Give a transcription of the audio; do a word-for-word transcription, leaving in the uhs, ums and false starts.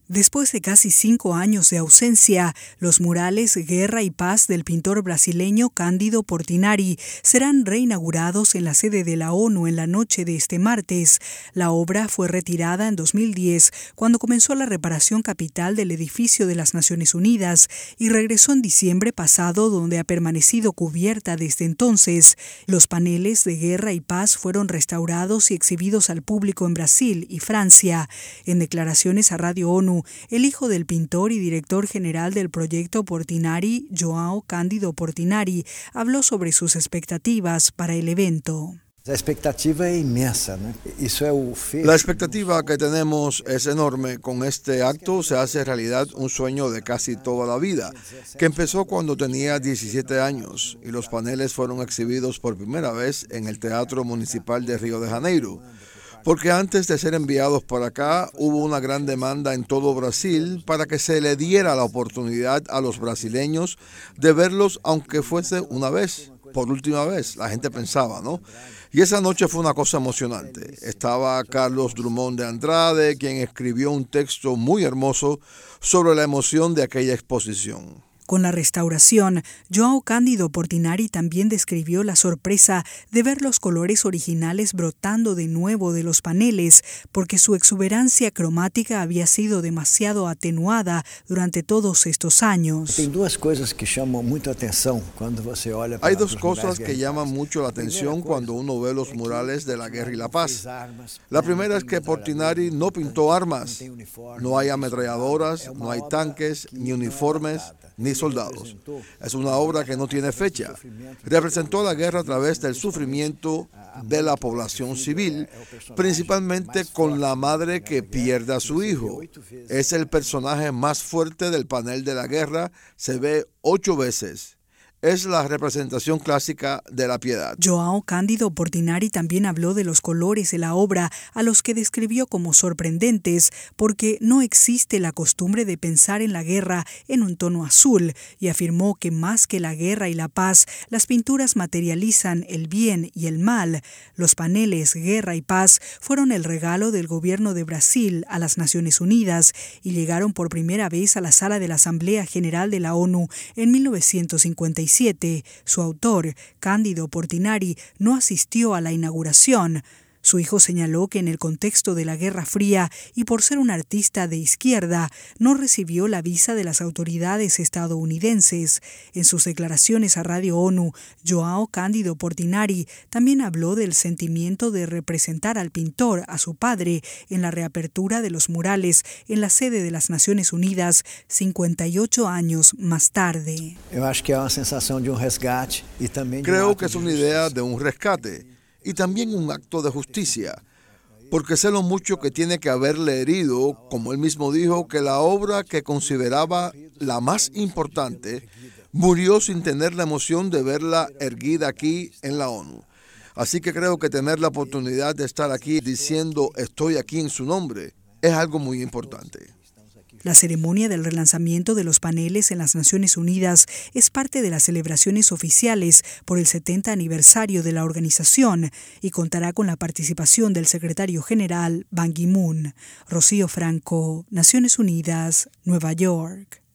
Después de casi cinco años de ausencia, los murales Guerra y Paz del pintor brasileño Cândido Portinari serán reinaugurados en la sede de la ONU en la noche de este martes. La obra fue retirada en dos mil diez, cuando comenzó la reparación capital del edificio de las Naciones Unidas, y regresó en diciembre pasado, donde ha permanecido cubierta desde entonces. Los paneles de Guerra y Paz fueron restaurados y exhibidos al público en Brasil y Francia. En declaraciones a Radio ONU, el hijo del pintor y director general del proyecto Portinari, João Cândido Portinari, habló sobre sus expectativas para el evento. La expectativa es inmensa, ¿no? Eso es La expectativa que tenemos es enorme. Con este acto se hace realidad un sueño de casi toda la vida, que empezó cuando tenía diecisiete años, y los paneles fueron exhibidos por primera vez en el Teatro Municipal de Río de Janeiro. Porque antes de ser enviados para acá, hubo una gran demanda en todo Brasil para que se le diera la oportunidad a los brasileños de verlos, aunque fuese una vez, por última vez, la gente pensaba, ¿no? Y esa noche fue una cosa emocionante. Estaba Carlos Drummond de Andrade, quien escribió un texto muy hermoso sobre la emoción de aquella exposición. Con la restauración, João Cândido Portinari también describió la sorpresa de ver los colores originales brotando de nuevo de los paneles, porque su exuberancia cromática había sido demasiado atenuada durante todos estos años. Hay dos cosas que llaman mucho atención cuando você olha para Hay dos cosas que llaman mucho la atención cuando uno ve los murales de la Guerra y la Paz. La primera es que Portinari no pintó armas. No hay ametralladoras, no hay tanques, ni uniformes, ni soldados. Es una obra que no tiene fecha. Representó la guerra a través del sufrimiento de la población civil, principalmente con la madre que pierde a su hijo. Es el personaje más fuerte del panel de la guerra, se ve ocho veces. Es la representación clásica de la piedad. João Cândido Portinari también habló de los colores de la obra, a los que describió como sorprendentes, porque no existe la costumbre de pensar en la guerra en un tono azul, y afirmó que más que la guerra y la paz, las pinturas materializan el bien y el mal. Los paneles Guerra y Paz fueron el regalo del gobierno de Brasil a las Naciones Unidas y llegaron por primera vez a la sala de la Asamblea General de la ONU en mil novecientos cincuenta y siete. Su autor, Cândido Portinari, no asistió a la inauguración. Su hijo señaló que en el contexto de la Guerra Fría y por ser un artista de izquierda, no recibió la visa de las autoridades estadounidenses. En sus declaraciones a Radio ONU, João Cândido Portinari también habló del sentimiento de representar al pintor, a su padre, en la reapertura de los murales en la sede de las Naciones Unidas cincuenta y ocho años más tarde. Yo acho que es una sensación de un resgate y también de un Creo acto que es de una idea de un rescate y también un acto de justicia, porque sé lo mucho que tiene que haberle herido, como él mismo dijo, que la obra que consideraba la más importante murió sin tener la emoción de verla erguida aquí en la ONU. Así que creo que tener la oportunidad de estar aquí diciendo estoy aquí en su nombre es algo muy importante. La ceremonia del relanzamiento de los paneles en las Naciones Unidas es parte de las celebraciones oficiales por el setenta aniversario de la organización y contará con la participación del secretario general Ban Ki-moon. Rocío Franco, Naciones Unidas, Nueva York.